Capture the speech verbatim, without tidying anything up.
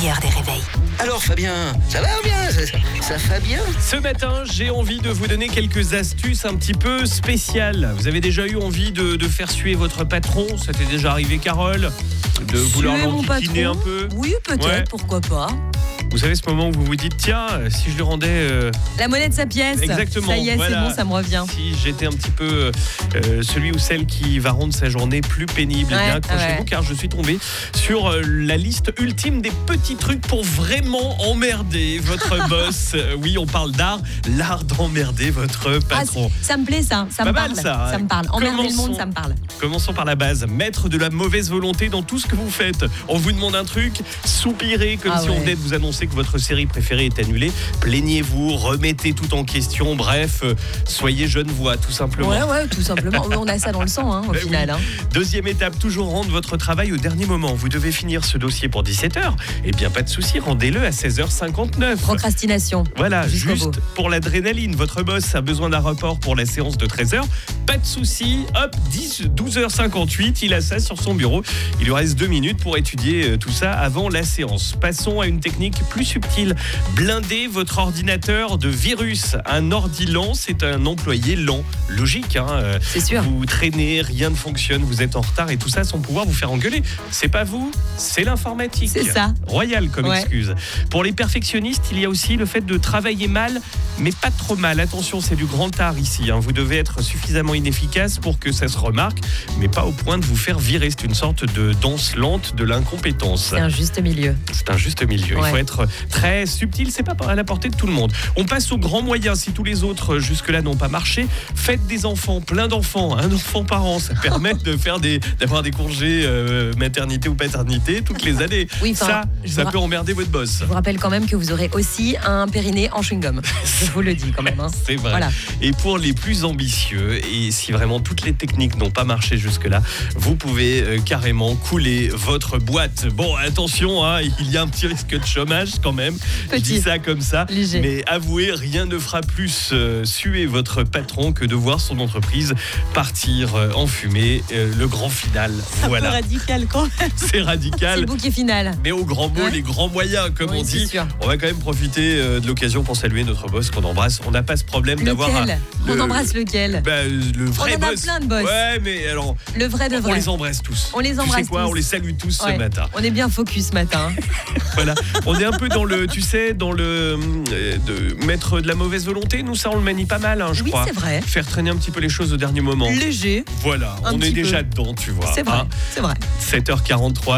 meilleur des réveils. Alors Fabien, ça va bien ça, ça va bien. Ce matin, j'ai envie de vous donner quelques astuces un petit peu spéciales. Vous avez déjà eu envie de, de faire suer votre patron? Ça t'est déjà arrivé, Carole? De vouloir l'enquiquiner un peu? Oui, peut-être, ouais. Pourquoi pas. Vous savez ce moment où vous vous dites, tiens, si je lui rendais... Euh... la monnaie de sa pièce. Exactement. Ça y est, voilà. C'est bon, ça me revient. Si j'étais un petit peu euh, celui ou celle qui va rendre sa journée plus pénible, ouais, eh bien accrochez-vous, ouais. car je suis tombé sur euh, la liste ultime des petits trucs pour vraiment emmerder votre boss. Oui, on parle d'art, l'art d'emmerder votre patron. Ah, ça me plaît ça, ça Pas me mal, parle. ça, ça me parle. Emmerder Commençons. le monde, ça me parle. Commençons par la base. Mettre de la mauvaise volonté dans tout ce que vous faites. On vous demande un truc, soupirez comme ah si ouais. on venait de vous annoncer que votre série préférée est annulée. Plaignez-vous, remettez tout en question. Bref, euh, soyez Genevois, tout simplement. Ouais, ouais, tout simplement. On a ça dans le sang, hein, au Ben final. Oui. Hein. Deuxième étape, toujours rendre votre travail au dernier moment. Vous devez finir ce dossier pour dix-sept heures. Eh bien, pas de souci, rendez-le à seize heures cinquante-neuf. Procrastination. Voilà, Jusqu'au juste bout. pour l'adrénaline. Votre boss a besoin d'un report pour la séance de treize heures. Pas de souci, hop, douze heures cinquante-huit, il a ça sur son bureau. Il lui reste deux minutes pour étudier tout ça avant la séance. Passons à une technique plus subtile. Blindez votre ordinateur de virus. Un ordi lent, c'est un employé lent. Logique, hein. C'est sûr. Vous traînez, rien ne fonctionne, vous êtes en retard et tout ça sans pouvoir vous faire engueuler. C'est pas vous, c'est l'informatique. C'est ça. Royal comme ouais. excuse. Pour les perfectionnistes, il y a aussi le fait de travailler mal, mais pas trop mal. Attention, c'est du grand art ici. Hein. Vous devez être suffisamment inefficace pour que ça se remarque, mais pas au point de vous faire virer. C'est une sorte de danse lente de l'incompétence. C'est un juste milieu. C'est un juste milieu. Ouais. Il faut être très subtil, c'est pas à la portée de tout le monde. On passe aux grands moyens. Si tous les autres jusque-là n'ont pas marché, faites des enfants, plein d'enfants, un enfant par an. Ça permet de faire des, d'avoir des congés euh, maternité ou paternité toutes les années. Oui, ça, ça peut emmerder votre boss. Je vous rappelle quand même que vous aurez aussi un périnée en chewing-gum. Je vous le dis quand même. Hein. C'est vrai. Voilà. Et pour les plus ambitieux, et si vraiment toutes les techniques n'ont pas marché jusque-là, vous pouvez euh, carrément couler votre boîte. Bon, attention, hein, il y a un petit risque de chômage quand même. Petit. Je dis ça comme ça. Léger. Mais avouez, rien ne fera plus euh, suer votre patron que de voir son entreprise partir euh, en fumée. Euh, le grand final. C'est voilà. un peu radical quand même. C'est radical. C'est le bouquet final. Mais au grand mot, Ouais. les grands moyens, comme Oui, on c'est dit. sûr. On va quand même profiter euh, de l'occasion pour saluer notre boss qu'on embrasse. On n'a pas ce problème d'avoir un, Lequel le, On embrasse lequel bah, le vrai On en a boss. plein de boss. Ouais, mais alors, Le vrai de on vrai. les embrasse tous. On les Tu embrasse sais quoi tous. On les salue tous Ouais. ce matin. On est bien focus ce matin. Voilà. On est un peu dans le, tu sais, dans le euh, de mettre de la mauvaise volonté. Nous, ça, on le manie pas mal, hein, je Oui, crois. c'est vrai. Faire traîner un petit peu les choses au dernier moment. Léger. Voilà, Un on est petit déjà peu. dedans, tu vois. C'est vrai. hein. C'est vrai. sept heures quarante-trois.